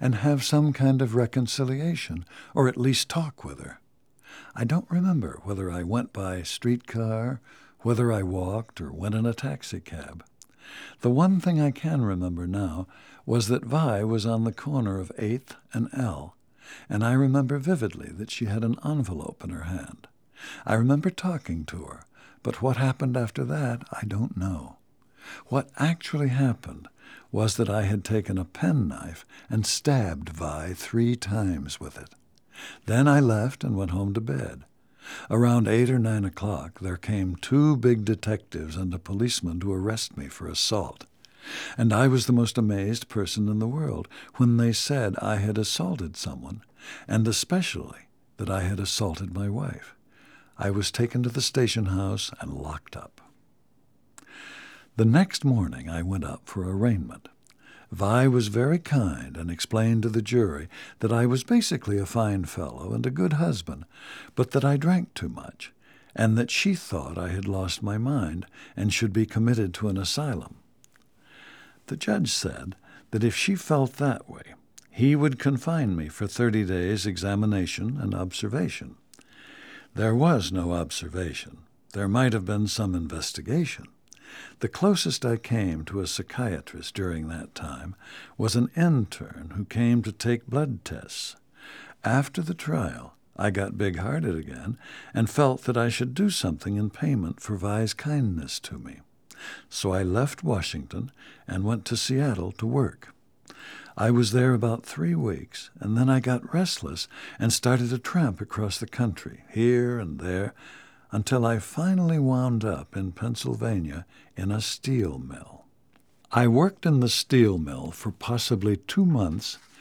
and have some kind of reconciliation, or at least talk with her. I don't remember whether I went by streetcar, whether I walked, or went in a taxicab. The one thing I can remember now was that Vi was on the corner of 8th and L, and I remember vividly that she had an envelope in her hand. I remember talking to her, but what happened after that, I don't know. What actually happened was that I had taken a penknife and stabbed Vi 3 times with it. Then I left and went home to bed. Around 8 or 9 o'clock, there came 2 big detectives and a policeman to arrest me for assault. And I was the most amazed person in the world when they said I had assaulted someone, and especially that I had assaulted my wife. I was taken to the station house and locked up. The next morning I went up for arraignment. Vi was very kind and explained to the jury that I was basically a fine fellow and a good husband, but that I drank too much, and that she thought I had lost my mind and should be committed to an asylum. The judge said that if she felt that way, he would confine me for 30 days' examination and observation. There was no observation. There might have been some investigation. The closest I came to a psychiatrist during that time was an intern who came to take blood tests. After the trial, I got big-hearted again and felt that I should do something in payment for Vi's kindness to me. So I left Washington and went to Seattle to work. I was there about 3 weeks, and then I got restless and started to tramp across the country, here and there, until I finally wound up in Pennsylvania in a steel mill. I worked in the steel mill for possibly 2 months